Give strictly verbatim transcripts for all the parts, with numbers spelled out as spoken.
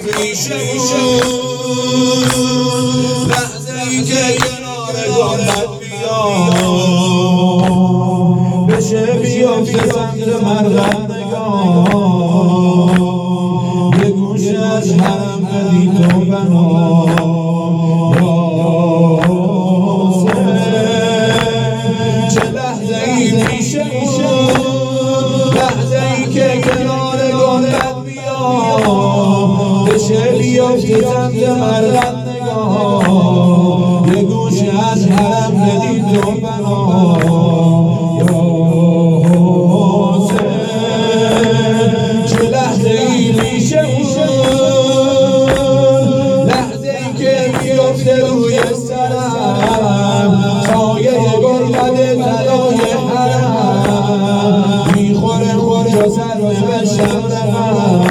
پیشمون لحظه ای که کنار گامت بیام بشه بیافته سمت مرغت نگاه یه گوشه از حرم بدی تو بنا چه لحظه ای پیشمون لحظه ای که کنار گامت بیام بشه بیافته سمت مرغت نگاه یه گوشه از حرم بدی تو بنا چه لحظه ای پیش اون لحظه ای که میفته روی سرم سایه گربد طلای حرم میخوره خورش و سر و بشم رقم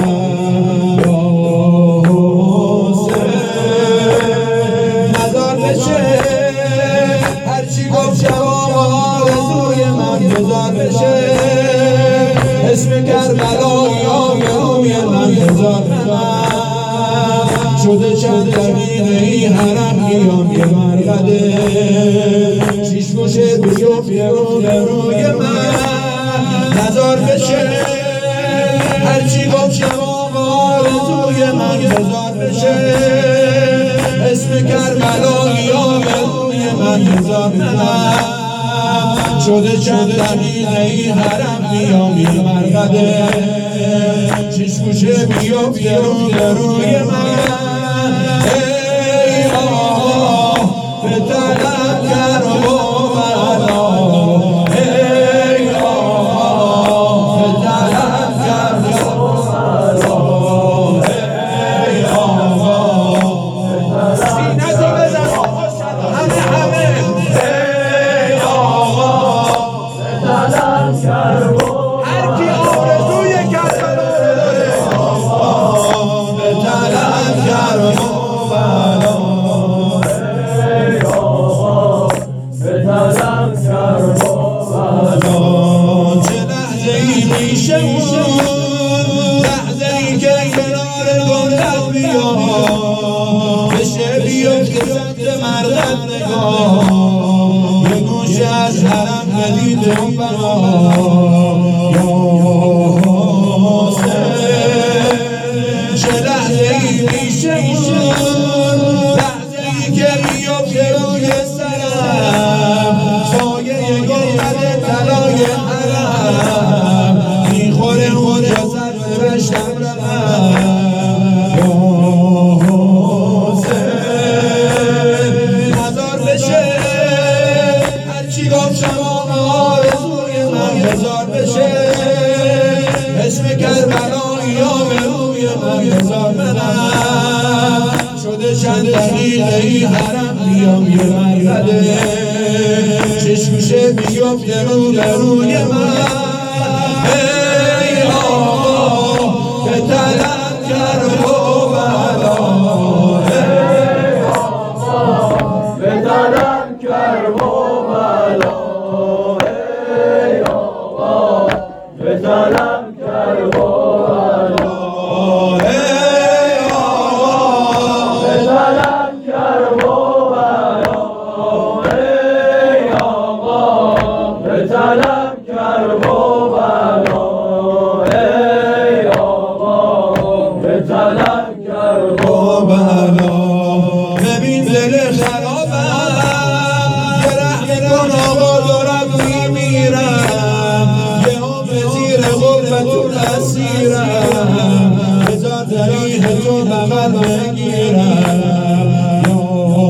نزار بشه هرچی گفت جواب آرزوی من نزار بشه اسم کربلا یا روی من نزار بشم شده چند دقیقه ای حرم بیام یه مرقده شیش گوشه بیفته روی روی من نزار بشه هرچی گفت جواب آرزوی من نزار بشه اسم کربلا یا روی من نزار بشم شده چند دقیقه ای حرم بیام یه مرقده شیش گوشه بیفته روی روی من ای آقا به طلب کرب و بلا ای آقا به طلب کرب و بلا ای آقا سینه تو بزن همه همه ای آقا به طلب کرب هر کی آرزوی کربلا داره به طلب کرب و بلا ای آقا به طلب کرب و بلا چه لحظه ای میشه لحظه ای که کنار گلت بیام بشه بیفته سمت مرغت نگاه یه گوشه از حرم بدی تو بنا چه لحظه ای میشه لحظه ای که بیفته روی سرم سایه گربد طلای حرم میخوره خود سر بشم رقم نزار بشه هرچی گفت جواب آرزوی من نزار بشه اسم کربلا یا روی من نزار بدم شده چند دقیقه ای حرم بیام یه مرقده شش گوشه بیفته روی روی من ای آقا به طلب کرب و بلا ای آقا به طلب کرب و بلا ای آقا به طلب کرب و بلا ای آقا به طلب کرب و بلا ای آقا به طلب کرب و بلا ای آقا به طلب کرب و بلا ببین دل خرابم یه رحم کن آقا دارم میمیرم یه عمر زیر غربتون اسیرم بذار دریح تو بغل بگیرم یا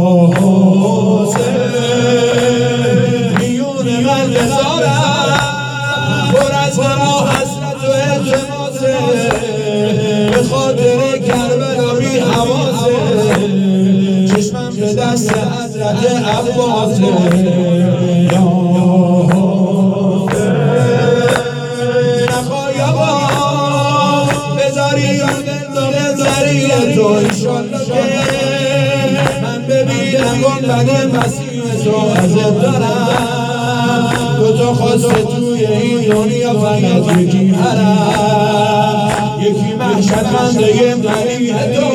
حسین میون من بذارم پر از غم و حسرت و التماسه به خاطر کربلا بی حواسه چشمم به دست حضرت عباسه یا حسین نخوای آقا بذاری بذاری تو انشالله که من ببینم گنبد مسیح تو ازت دارم دو تا خواسته توی این دنیا فقط یکی حرم یکی محشر خنده ملیح تو